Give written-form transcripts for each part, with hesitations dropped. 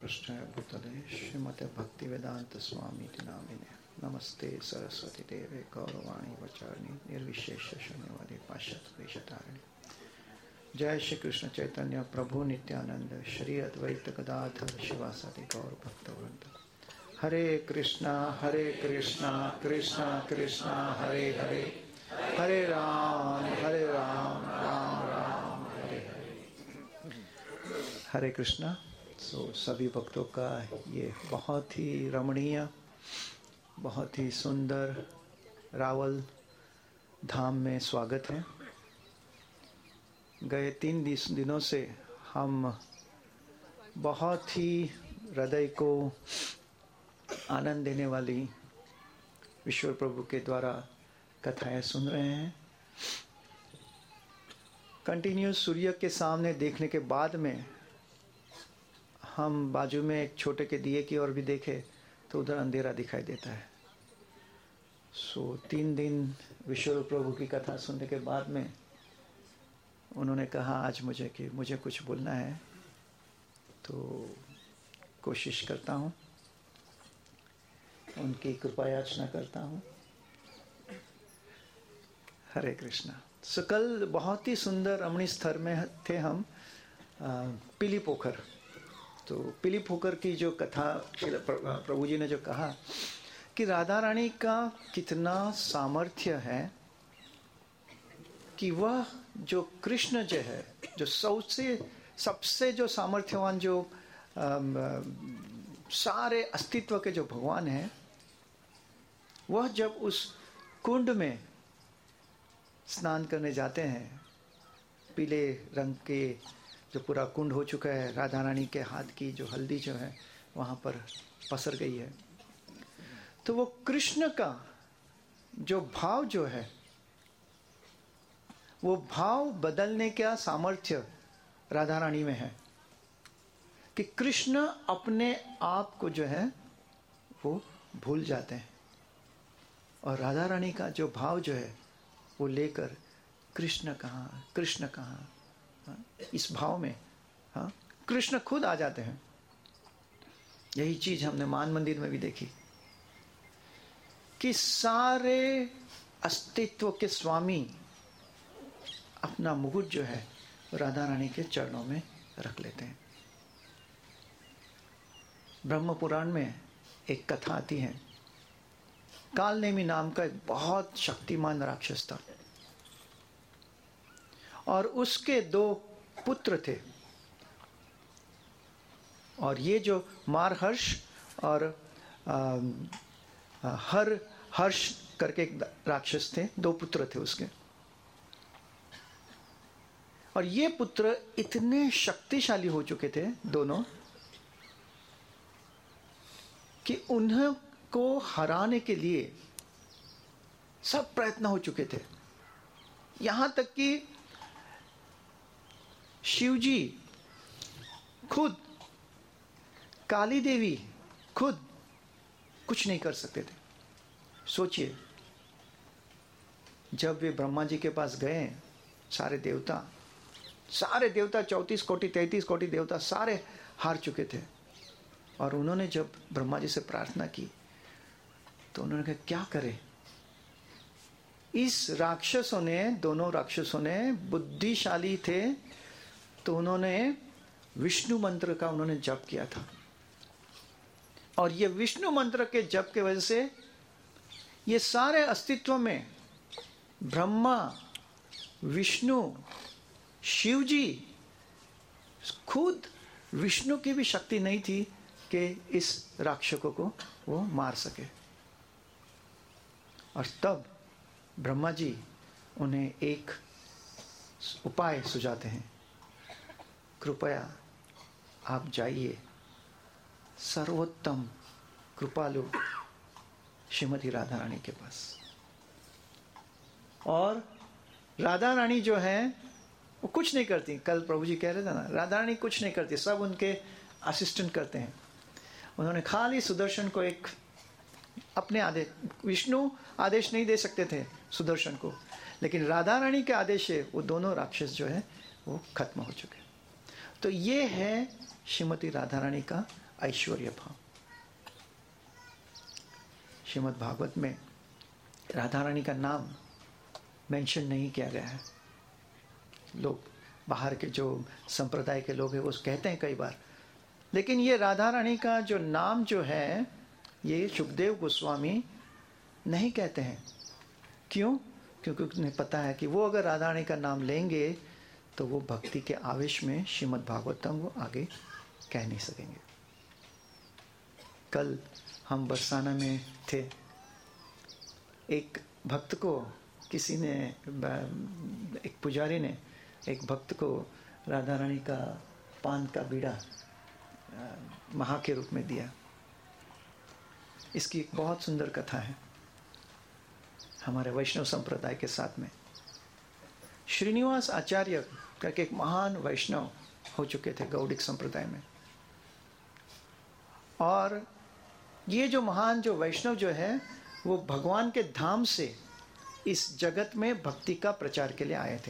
कृष्णाय भूतले श्रीमते भक्तिवेदांत स्वामी नामिने नमस्ते सरस्वती देवे गौरवाणी वचारणी निर्विशेष शून्यवादी पाश्चात्य देशतारिणी। जय श्री कृष्ण चैतन्य प्रभु नित्यानंद श्री अद्वैत गदाधर शिवासादि गौर भक्तवृंद। हरे कृष्णा कृष्णा कृष्णा हरे हरे, हरे राम राम राम हरे हरे। हरे कृष्णा। सभी भक्तों का ये बहुत ही रमणीय, बहुत ही सुंदर रावल धाम में स्वागत है। गए 3 दिनों से हम बहुत ही हृदय को आनंद देने वाली ईश्वर प्रभु के द्वारा कथाएं सुन रहे हैं। कंटिन्यूस सूर्य के सामने देखने के बाद में हम बाजू में एक छोटे के दिए की ओर भी देखे तो उधर अंधेरा दिखाई देता है। 3 दिन विश्व प्रभु की कथा सुनने के बाद में उन्होंने कहा आज मुझे कुछ बोलना है, तो कोशिश करता हूँ, उनकी कृपा याचना करता हूँ। हरे कृष्णा। कल बहुत ही सुंदर रमणीय स्थल में थे हम, पीली पोखर। तो पीली पोखर की जो कथा प्रभु जी ने जो कहा कि राधा रानी का कितना सामर्थ्य है कि वह जो कृष्ण जो है, जो सबसे जो सामर्थ्यवान, जो सारे अस्तित्व के जो भगवान हैं, वह जब उस कुंड में स्नान करने जाते हैं, पीले रंग के जो पूरा कुंड हो चुका है, राधा रानी के हाथ की जो हल्दी जो है वहाँ पर पसर गई है, तो वो कृष्ण का जो भाव जो है, वो भाव बदलने का सामर्थ्य राधा रानी में है कि कृष्ण अपने आप को जो है वो भूल जाते हैं और राधा रानी का जो भाव जो है वो लेकर कृष्ण कहाँ इस भाव में कृष्ण खुद आ जाते हैं। यही चीज हमने मान मंदिर में भी देखी कि सारे अस्तित्व के स्वामी अपना मुकुट जो है राधा रानी के चरणों में रख लेते हैं। ब्रह्म पुराण में एक कथा आती है, कालनेमी नाम का एक बहुत शक्तिमान राक्षस था और उसके 2 पुत्र थे। और ये जो मारहर्ष और हर्ष करके एक राक्षस थे, 2 पुत्र थे उसके। और ये पुत्र इतने शक्तिशाली हो चुके थे दोनों कि उन्हें को हराने के लिए सब प्रयत्न हो चुके थे। यहां तक कि शिवजी खुद, काली देवी खुद कुछ नहीं कर सकते थे। सोचिए, जब वे ब्रह्मा जी के पास गए, सारे देवता 34 कोटि 33 कोटि देवता सारे हार चुके थे और उन्होंने जब ब्रह्मा जी से प्रार्थना की तो उन्होंने कहा क्या करें। इस राक्षसों ने, दोनों राक्षसों ने बुद्धिशाली थे, तो उन्होंने विष्णु मंत्र का उन्होंने जप किया था और ये विष्णु मंत्र के जप के वजह से ये सारे अस्तित्व में ब्रह्मा, विष्णु, शिवजी, खुद विष्णु की भी शक्ति नहीं थी कि इस राक्षसों को वो मार सके। और तब ब्रह्मा जी उन्हें एक उपाय सुझाते हैं, कृपया आप जाइए सर्वोत्तम कृपालु श्रीमती राधा रानी के पास। और राधा रानी जो है वो कुछ नहीं करती। कल प्रभु जी कह रहे थे ना, राधा रानी कुछ नहीं करती, सब उनके असिस्टेंट करते हैं। उन्होंने खाली सुदर्शन को एक अपने आदेश, विष्णु आदेश नहीं दे सकते थे सुदर्शन को, लेकिन राधा रानी के आदेश से वो दोनों राक्षस जो है वो खत्म हो चुके। तो ये है श्रीमती राधा रानी का ऐश्वर्य भाव। श्रीमद् भागवत में राधा रानी का नाम मेंशन नहीं किया गया है। लोग बाहर के जो संप्रदाय के लोग हैं वो कहते हैं कई बार, लेकिन ये राधा रानी का जो नाम जो है ये सुखदेव गोस्वामी नहीं कहते हैं। क्यों? क्योंकि उन्हें पता है कि वो अगर राधा रानी का नाम लेंगे तो वो भक्ति के आवेश में श्रीमद् भागवतम वो आगे कह नहीं सकेंगे। कल हम बरसाना में थे, एक भक्त को किसी ने, एक पुजारी ने एक भक्त को राधा रानी का पान का बीड़ा महा के रूप में दिया। इसकी एक बहुत सुंदर कथा है हमारे वैष्णव संप्रदाय के साथ में। श्रीनिवास आचार्य करके एक महान वैष्णव हो चुके थे गौड़िक संप्रदाय में, और ये जो महान जो वैष्णव जो है वो भगवान के धाम से इस जगत में भक्ति का प्रचार के लिए आए थे।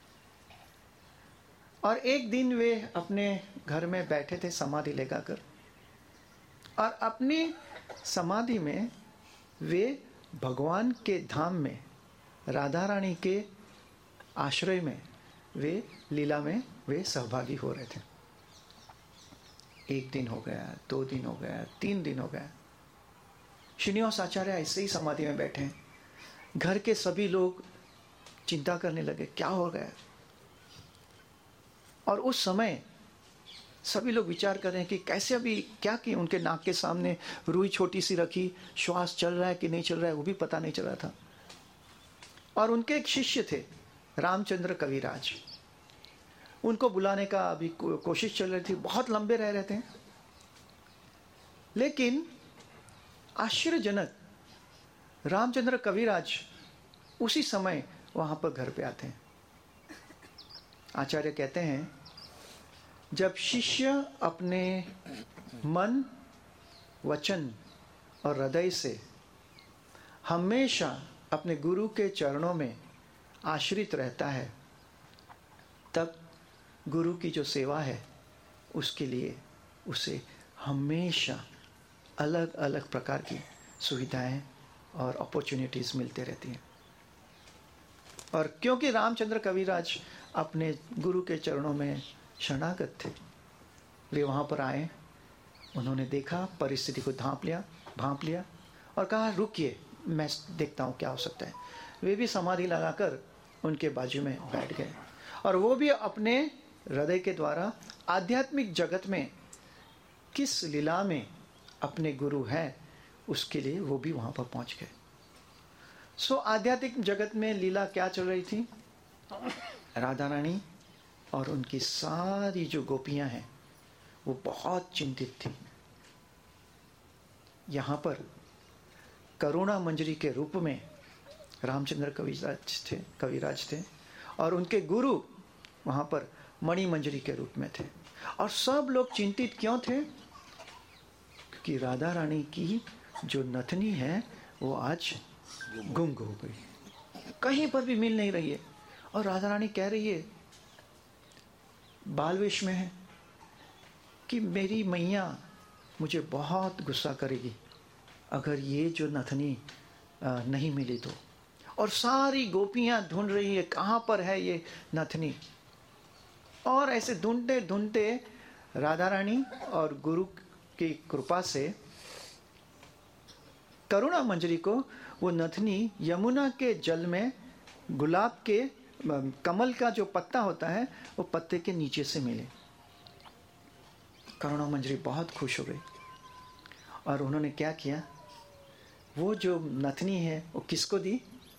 और एक दिन वे अपने घर में बैठे थे समाधि लगाकर, और अपनी समाधि में वे भगवान के धाम में राधा रानी के आश्रय में वे लीला में वे सहभागी हो रहे थे। एक दिन हो गया, 2 दिन हो गया, 3 दिन हो गया। श्रीनिवास आचार्य ऐसे ही समाधि में बैठे हैं। घर के सभी लोग चिंता करने लगे क्या हो गया। और उस समय सभी लोग विचार कर रहे हैं कि कैसे अभी क्या कि उनके नाक के सामने रुई छोटी सी रखी, श्वास चल रहा है कि नहीं चल रहा है वो भी पता नहीं चल रहा था। और उनके एक शिष्य थे रामचंद्र कविराज, उनको बुलाने का अभी कोशिश चल रही थी, बहुत लंबे रह रहे थे। लेकिन आश्चर्यजनक रामचंद्र कविराज उसी समय वहां पर घर पे आते हैं। आचार्य कहते हैं जब शिष्य अपने मन, वचन और हृदय से हमेशा अपने गुरु के चरणों में आश्रित रहता है, तब गुरु की जो सेवा है उसके लिए उसे हमेशा अलग अलग प्रकार की सुविधाएं और अपॉर्चुनिटीज मिलते रहती हैं। और क्योंकि रामचंद्र कविराज अपने गुरु के चरणों में शरणागत थे, वे वहाँ पर आए, उन्होंने देखा, परिस्थिति को भांप लिया और कहा रुकिए मैं देखता हूँ क्या हो सकता है। वे भी समाधि लगाकर उनके बाजू में बैठ गए, और वो भी अपने हृदय के द्वारा आध्यात्मिक जगत में किस लीला में अपने गुरु हैं उसके लिए वो भी वहाँ पर पहुँच गए। सो आध्यात्मिक जगत में लीला क्या चल रही थी? राधा रानी और उनकी सारी जो गोपियां हैं वो बहुत चिंतित थी। यहाँ पर करुणा मंजरी के रूप में रामचंद्र कविराज थे और उनके गुरु वहाँ पर मणि मंजरी के रूप में थे। और सब लोग चिंतित क्यों थे? क्योंकि राधा रानी की जो नथनी है वो आज गुम हो गई, कहीं पर भी मिल नहीं रही है। और राधा रानी कह रही है, बाल वेश में है, कि मेरी मैया मुझे बहुत गुस्सा करेगी अगर ये जो नथनी नहीं मिली तो। और सारी गोपियां ढूंढ रही है कहाँ पर है ये नथनी। और ऐसे ढूंढते ढूंढते राधा रानी और गुरु की कृपा से करुणा मंजरी को वो नथनी यमुना के जल में गुलाब के कमल का जो पत्ता होता है वो पत्ते के नीचे से मिले। करुणा मंजरी बहुत खुश हो गई और उन्होंने क्या किया, वो जो नथनी है वो किसको दी?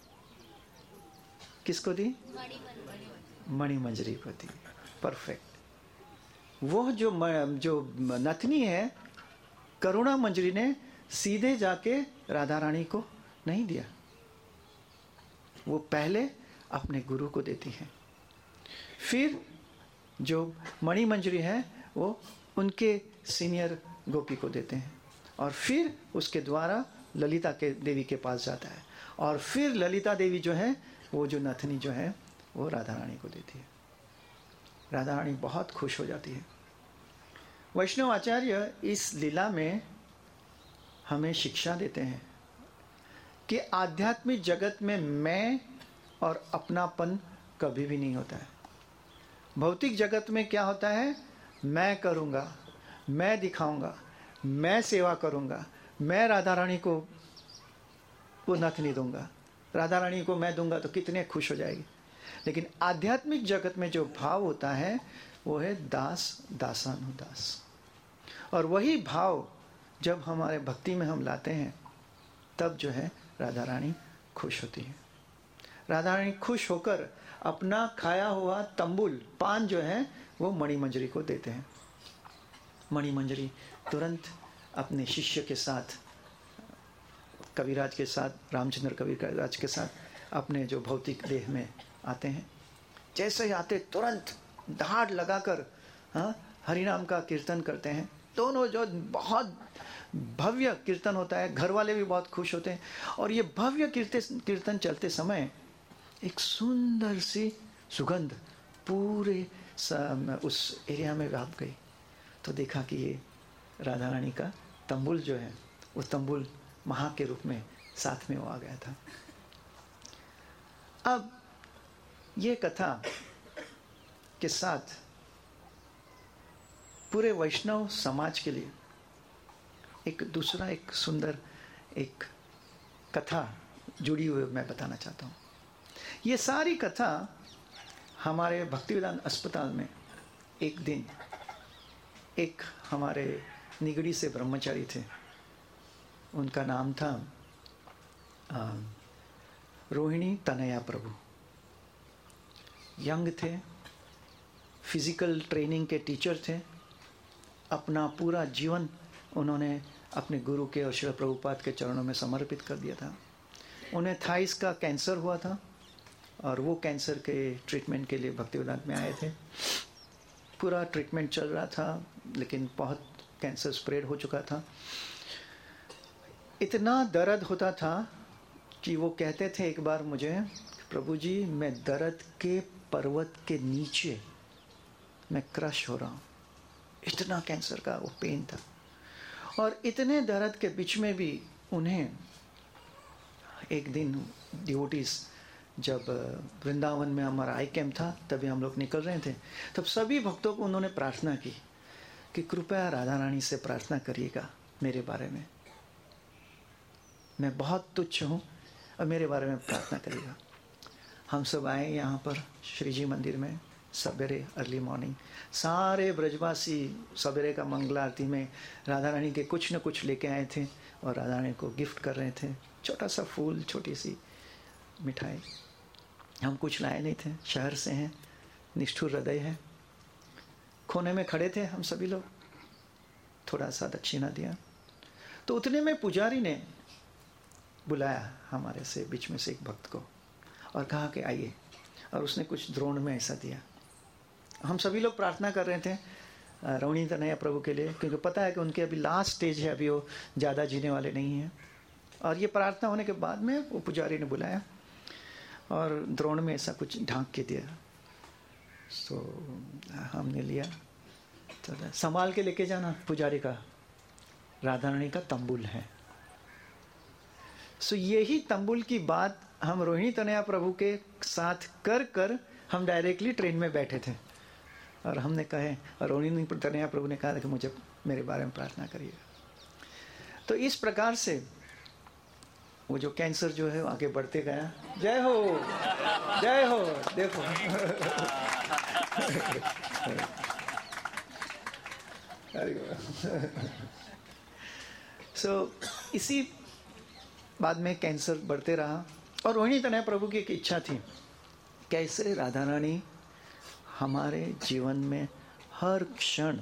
किसको दी? मणि मंजरी को दी। परफेक्ट। वो जो नथनी है करुणा मंजरी ने सीधे जाके राधा रानी को नहीं दिया, वो पहले अपने गुरु को देती है, फिर जो मणि मंजरी है वो उनके सीनियर गोपी को देते हैं, और फिर उसके द्वारा ललिता के देवी के पास जाता है, और फिर ललिता देवी जो है वो जो नथनी जो है वो राधा रानी को देती है। राधा रानी बहुत खुश हो जाती है। वैष्णव आचार्य इस लीला में हमें शिक्षा देते हैं कि आध्यात्मिक जगत में मैं और अपनापन कभी भी नहीं होता है। भौतिक जगत में क्या होता है? मैं करूँगा, मैं दिखाऊंगा, मैं सेवा करूँगा, मैं राधा रानी को वो नथ नहीं दूंगा, राधा रानी को मैं दूंगा तो कितने खुश हो जाएगी। लेकिन आध्यात्मिक जगत में जो भाव होता है वो है दास दासानुदास। और वही भाव जब हमारे भक्ति में हम लाते हैं तब जो है राधा रानी खुश होती है। राधा रानी खुश होकर अपना खाया हुआ तंबुल पान जो है वो मणिमंजरी को देते हैं। मणिमंजरी तुरंत अपने शिष्य के साथ, कविराज के साथ, रामचंद्र कविराज के साथ अपने जो भौतिक देह में आते हैं। जैसे ही आते तुरंत दहाड़ लगाकर हरिनाम का कीर्तन करते हैं। दोनों जो बहुत भव्य कीर्तन होता है, घर वाले भी बहुत खुश होते हैं। और ये भव्य कीर्तन चलते समय एक सुंदर सी सुगंध पूरे उस एरिया में व्याप गई। तो देखा कि ये राधा रानी का तंबुल जो है वो तंबुल महा के रूप में साथ में वो आ गया था। अब ये कथा के साथ पूरे वैष्णव समाज के लिए एक दूसरा एक सुंदर एक कथा जुड़ी हुई मैं बताना चाहता हूँ। ये सारी कथा हमारे भक्तिवेदांत अस्पताल में एक दिन एक हमारे निगड़ी से ब्रह्मचारी थे, उनका नाम था रोहिणी तनया प्रभु। यंग थे, फिजिकल ट्रेनिंग के टीचर थे। अपना पूरा जीवन उन्होंने अपने गुरु के और श्री प्रभुपाद के चरणों में समर्पित कर दिया था। उन्हें थाइस का कैंसर हुआ था और वो कैंसर के ट्रीटमेंट के लिए भक्तिवेदांत में आए थे। पूरा ट्रीटमेंट चल रहा था लेकिन बहुत कैंसर स्प्रेड हो चुका था। इतना दर्द होता था कि वो कहते थे एक बार मुझे, प्रभु जी मैं दर्द के पर्वत के नीचे मैं क्रश हो रहा हूँ। इतना कैंसर का वो पेन था। और इतने दर्द के बीच में भी उन्हें एक दिन डिवोटीज, जब वृंदावन में हमारा आई कैंप था तभी हम लोग निकल रहे थे, तब सभी भक्तों को उन्होंने प्रार्थना की कि कृपया राधा रानी से प्रार्थना करिएगा मेरे बारे में, मैं बहुत तुच्छ हूँ और मेरे बारे में प्रार्थना करिएगा। हम सब आए यहाँ पर श्री जी मंदिर में सवेरे अर्ली मॉर्निंग। सारे ब्रजवासी सवेरे का मंगला आरती में राधा रानी के कुछ न कुछ लेके आए थे और राधा रानी को गिफ्ट कर रहे थे। छोटा सा फूल, छोटी सी मिठाई। हम कुछ लाए नहीं थे, शहर से हैं, निष्ठुर हृदय है। कोने में खड़े थे हम सभी लोग, थोड़ा सा दक्षिणा दिया। तो उतने में पुजारी ने बुलाया हमारे से बीच में से एक भक्त को और कहा कि आइए, और उसने कुछ द्रोण में ऐसा दिया। हम सभी लोग प्रार्थना कर रहे थे रोहिणी तनया प्रभु के लिए, क्योंकि पता है कि उनके अभी लास्ट स्टेज है, अभी वो ज़्यादा जीने वाले नहीं हैं। और ये प्रार्थना होने के बाद में वो पुजारी ने बुलाया और द्रोण में ऐसा कुछ ढांक के दिया। तो हमने लिया, तो संभाल के लेके जाना पुजारी का, राधा रानी का तंबुल है। सो यही तंबुल की बात हम रोहिणी तनया प्रभु के साथ कर कर हम डायरेक्टली ट्रेन में बैठे थे और हमने कहे, और रोहिणी तनया प्रभु ने कहा कि मुझे मेरे बारे में प्रार्थना करिए। तो इस प्रकार से वो जो कैंसर जो है आगे बढ़ते गया। जय हो, जय हो। देखो इसी बाद में कैंसर बढ़ते रहा और रोहिणी तनया प्रभु की एक इच्छा थी, कैसे राधा रानी हमारे जीवन में हर क्षण,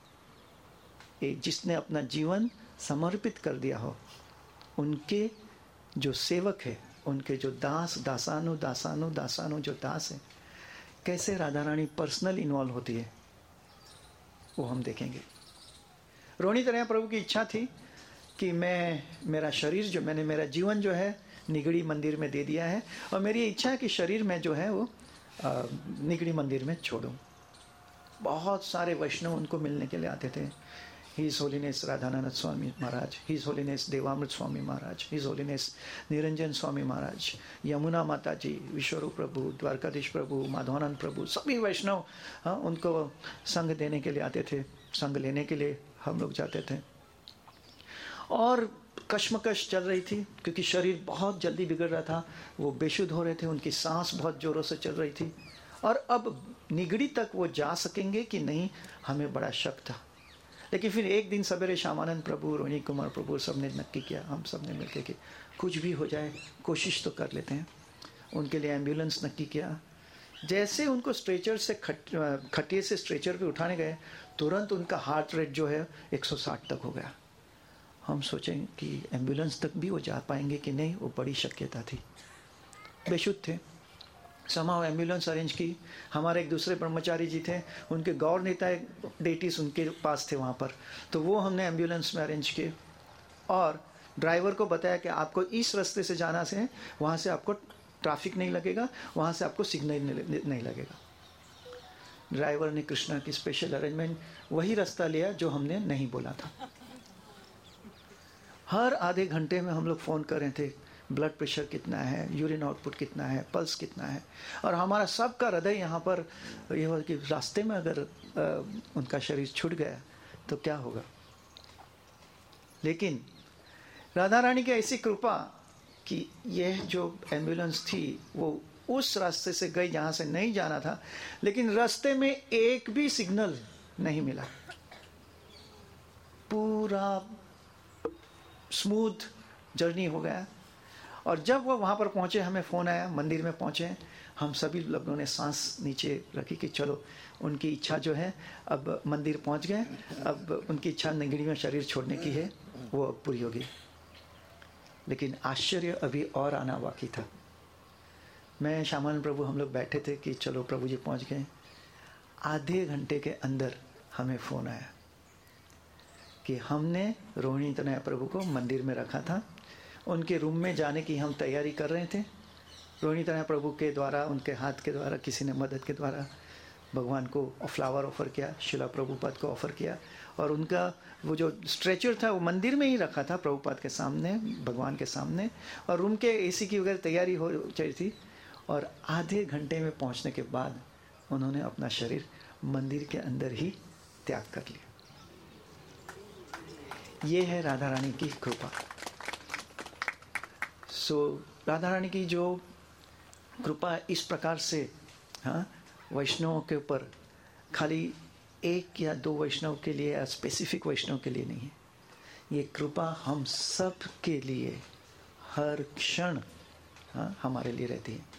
जिसने अपना जीवन समर्पित कर दिया हो, उनके जो सेवक है, उनके जो दास दासानु जो दास है, कैसे राधा रानी पर्सनल इन्वॉल्व होती है वो हम देखेंगे। रोहिणी तनया प्रभु की इच्छा थी कि मेरा शरीर जो, मैंने मेरा जीवन जो है निगड़ी मंदिर में दे दिया है और मेरी इच्छा है कि शरीर में जो है वो निगड़ी मंदिर में छोड़ूं। बहुत सारे वैष्णव उनको मिलने के लिए आते थे। His Holiness Radhanand Swami Maharaj, His Holiness Devamrit Swami Maharaj, His Holiness Niranjan Swami Maharaj, Yamuna माता जी, विश्वरूप प्रभु, द्वारकाधीश प्रभु, माधवानंद प्रभु, सभी वैष्णव उनको संग देने के लिए आते थे, संग लेने के लिए हम लोग जाते थे। और कश्मकश चल रही थी क्योंकि शरीर बहुत जल्दी बिगड़ रहा था, वो बेशुद्ध हो रहे थे, उनकी सांस बहुत जोरों से चल रही थी और अब निगड़ी तक वो जा सकेंगे कि नहीं, हमें बड़ा शक था। लेकिन फिर एक दिन सवेरे श्यामानंद प्रभु, रोहिणी कुमार प्रभु सब ने नक्की किया, हम सब ने मिलकर कि कुछ भी हो जाए कोशिश तो कर लेते हैं। उनके लिए एम्बुलेंस नक्की किया। जैसे उनको स्ट्रेचर से खटिए से स्ट्रेचर पे उठाने गए, तुरंत उनका हार्ट रेट जो है 160 तक हो गया। हम सोचें कि एम्बुलेंस तक भी वो जा पाएंगे कि नहीं, वो बड़ी शक्यता थी। बेशुद्ध थे। समाव एम्बुलेंस अरेंज की। हमारे एक दूसरे ब्रह्मचारी जी थे, उनके गौर नेता डेटिस उनके पास थे वहाँ पर, तो वो हमने एम्बुलेंस में अरेंज किए और ड्राइवर को बताया कि आपको इस रास्ते से जाना से, वहाँ से आपको ट्रैफिक नहीं लगेगा, वहाँ से आपको सिग्नल नहीं लगेगा। ड्राइवर ने कृष्णा की स्पेशल अरेंजमेंट वही रास्ता लिया जो हमने नहीं बोला था। हर आधे घंटे में हम लोग फ़ोन कर रहे थे, ब्लड प्रेशर कितना है, यूरिन आउटपुट कितना है, पल्स कितना है, और हमारा सबका हृदय यहाँ पर ये हो कि रास्ते में अगर उनका शरीर छूट गया तो क्या होगा। लेकिन राधा रानी की ऐसी कृपा कि यह जो एम्बुलेंस थी वो उस रास्ते से गई जहाँ से नहीं जाना था, लेकिन रास्ते में एक भी सिग्नल नहीं मिला। पूरा स्मूथ जर्नी हो गया। और जब वो वहाँ पर पहुँचे, हमें फ़ोन आया, मंदिर में पहुँचे, हम सभी लोगों ने सांस नीचे रखी कि चलो उनकी इच्छा जो है, अब मंदिर पहुँच गए, अब उनकी इच्छा निगड़ी में शरीर छोड़ने की है, वो पूरी होगी। लेकिन आश्चर्य अभी और आना बाकी था। मैं श्यामानंद प्रभु हम लोग बैठे थे कि चलो प्रभु जी पहुँच गए। आधे घंटे के अंदर हमें फ़ोन आया कि हमने रोहिणी तनया प्रभु को मंदिर में रखा था, उनके रूम में जाने की हम तैयारी कर रहे थे। रोहिणी तनया प्रभु के द्वारा, उनके हाथ के द्वारा, किसी ने मदद के द्वारा भगवान को फ्लावर ऑफर किया, शिला प्रभुपाद को ऑफर किया, और उनका वो जो स्ट्रेचर था वो मंदिर में ही रखा था प्रभुपाद के सामने, भगवान के सामने, और रूम के एसी की वगैरह तैयारी हो चाहिए थी। और आधे घंटे में पहुंचने के बाद उन्होंने अपना शरीर मंदिर के अंदर ही त्याग कर लिया। ये है राधा रानी की कृपा। राधा रानी की जो कृपा इस प्रकार से, हाँ, वैष्णवों के ऊपर, खाली एक या दो वैष्णव के लिए या स्पेसिफिक वैष्णव के लिए नहीं है, ये कृपा हम सब के लिए हर क्षण, हाँ, हमारे लिए रहती है।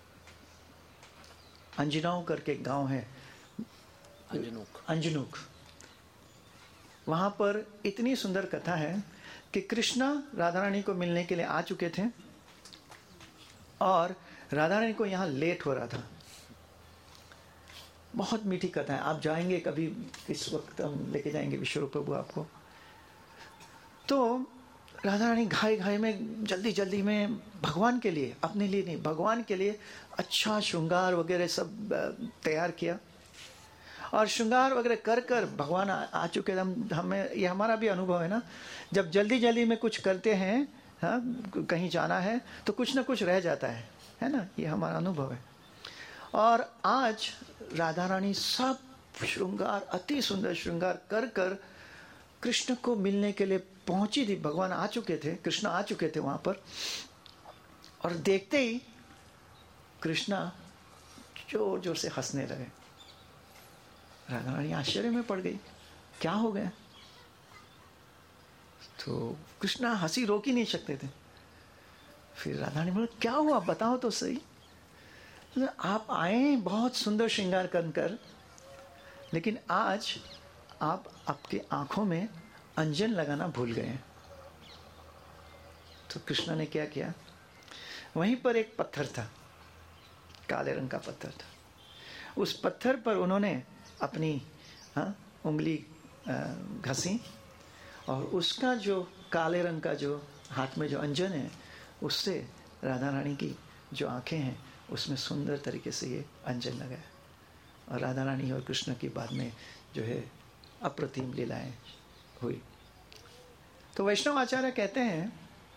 अंजनाऊ करके एक गांव है, अंजनूक, वहाँ पर इतनी सुंदर कथा है कि कृष्णा राधा रानी को मिलने के लिए आ चुके थे और राधा रानी को यहाँ लेट हो रहा था। बहुत मीठी कथा है, आप जाएंगे कभी, इस वक्त हम लेके जाएंगे विश्वरूप प्रभु आपको। तो राधा रानी घाई घाई में, जल्दी जल्दी में, भगवान के लिए, अपने लिए नहीं, भगवान के लिए अच्छा श्रृंगार वगैरह सब तैयार किया। और श्रृंगार वगैरह कर कर भगवान आ चुके। हमें ये हमारा भी अनुभव है ना, जब जल्दी जल्दी में कुछ करते हैं, हाँ, कहीं जाना है तो कुछ ना कुछ रह जाता है ना, ये हमारा अनुभव है। और आज राधा रानी सब श्रृंगार, अति सुंदर श्रृंगार कर कर कृष्ण को मिलने के लिए पहुंची थी। भगवान आ चुके थे, कृष्ण आ चुके थे वहां पर, और देखते ही कृष्णा जोर जोर से हंसने लगे। राधा रानी आश्चर्य में पड़ गई, क्या हो गया। तो कृष्णा हंसी रोक ही नहीं सकते थे। फिर राधा रानी बोले, क्या हुआ, बताओ तो सही। आप आए बहुत सुंदर श्रृंगार कर, लेकिन आज आप आपके आंखों में अंजन लगाना भूल गए। तो कृष्णा ने क्या किया, वहीं पर एक पत्थर था, काले रंग का पत्थर था। उस पत्थर पर उन्होंने अपनी, हाँ, उंगली घसी, और उसका जो काले रंग का जो हाथ में जो अंजन है, उससे राधा रानी की जो आंखें हैं उसमें सुंदर तरीके से ये अंजन लगाया। और राधा रानी और कृष्ण की बाद में जो है अप्रतिम लीलाएं हुई। तो वैष्णव आचार्य कहते हैं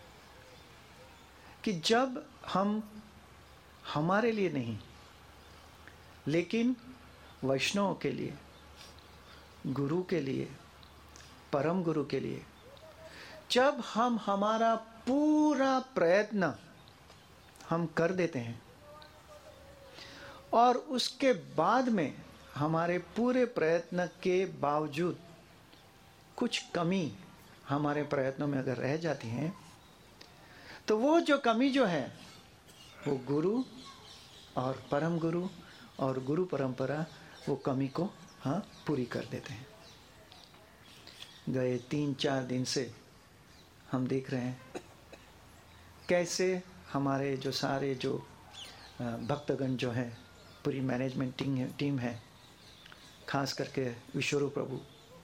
कि जब हम हमारे लिए नहीं लेकिन वैष्णव के लिए, गुरु के लिए, परम गुरु के लिए जब हम हमारा पूरा प्रयत्न हम कर देते हैं और उसके बाद में हमारे पूरे प्रयत्न के बावजूद कुछ कमी हमारे प्रयत्नों में अगर रह जाती है, तो वो जो कमी जो है वो गुरु और परम गुरु और गुरु परंपरा वो कमी को पूरी कर देते हैं। गए 3-4 दिन से हम देख रहे हैं कैसे हमारे जो सारे जो भक्तगण जो है, पूरी मैनेजमेंट टीम है, खास करके विश्वरूप प्रभु,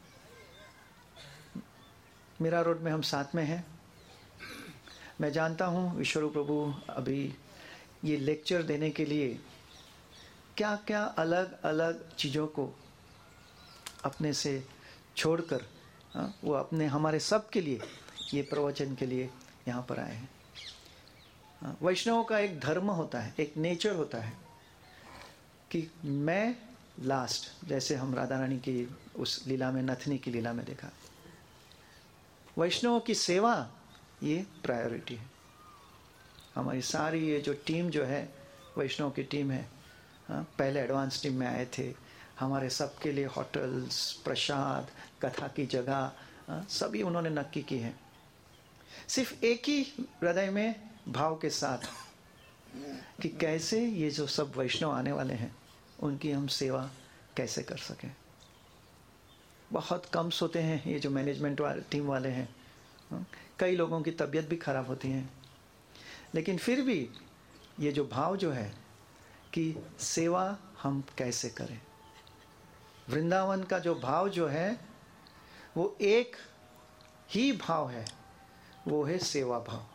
मीरा रोड में हम साथ में हैं। मैं जानता हूँ विश्वरूप प्रभु अभी ये लेक्चर देने के लिए क्या क्या अलग अलग चीज़ों को अपने से छोड़कर वो अपने हमारे सब के लिए ये प्रवचन के लिए यहाँ पर आए हैं। वैष्णव का एक धर्म होता है, एक नेचर होता है कि मैं लास्ट, जैसे हम राधा रानी की उस लीला में, नथनी की लीला में देखा, वैष्णव की सेवा ये प्रायोरिटी है। हमारी सारी ये जो टीम जो है, वैष्णव की टीम है, पहले एडवांस टीम में आए थे, हमारे सबके लिए होटल्स, प्रसाद, कथा की जगह सभी उन्होंने नक्की की है, सिर्फ एक ही हृदय में भाव के साथ कि कैसे ये जो सब वैष्णव आने वाले हैं उनकी हम सेवा कैसे कर सकें। बहुत कम सोते हैं ये जो मैनेजमेंट वाले टीम वाले हैं, कई लोगों की तबीयत भी खराब होती है, लेकिन फिर भी ये जो भाव जो है कि सेवा हम कैसे करें, वृंदावन का जो भाव जो है वो एक ही भाव है, वो है सेवा भाव।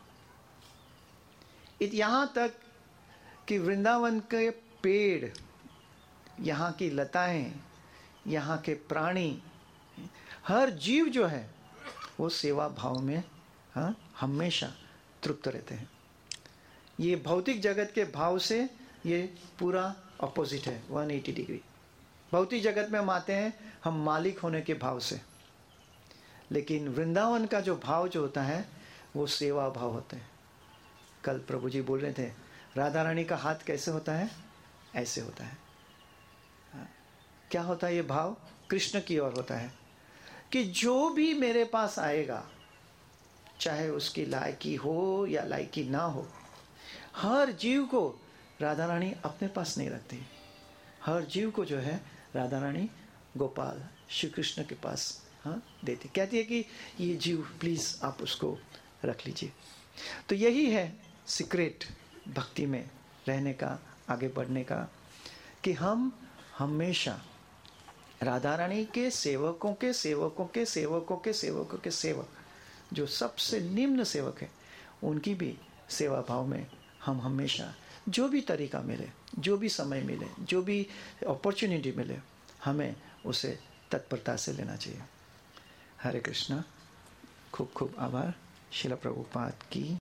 यहाँ तक कि वृंदावन के पेड़, यहाँ की लताएं, यहाँ के प्राणी, हर जीव जो है वो सेवा भाव में हमेशा तृप्त रहते हैं। ये भौतिक जगत के भाव से ये पूरा अपोजिट है, 180 डिग्री। भौतिक जगत में हम आते हैं हम मालिक होने के भाव से, लेकिन वृंदावन का जो भाव जो होता है वो सेवा भाव होता है। कल प्रभु जी बोल रहे थे राधा रानी का हाथ कैसे होता है, ऐसे होता है। क्या होता है ये भाव? कृष्ण की ओर होता है कि जो भी मेरे पास आएगा, चाहे उसकी लायकी हो या लायकी ना हो, हर जीव को राधा रानी अपने पास नहीं रखती। हर जीव को जो है राधा रानी गोपाल श्री कृष्ण के पास देती, कहती है कि ये जीव प्लीज आप उसको रख लीजिए। तो यही है सीक्रेट भक्ति में रहने का, आगे बढ़ने का, कि हम हमेशा राधा रानी के सेवकों के सेवकों के सेवकों के सेवकों के सेवक, जो सबसे निम्न सेवक है, उनकी भी सेवा भाव में हम हमेशा जो भी तरीका मिले, जो भी समय मिले, जो भी अपॉर्चुनिटी मिले, हमें उसे तत्परता से लेना चाहिए। हरे कृष्णा। खूब खूब आभार। शिला प्रभुपाद की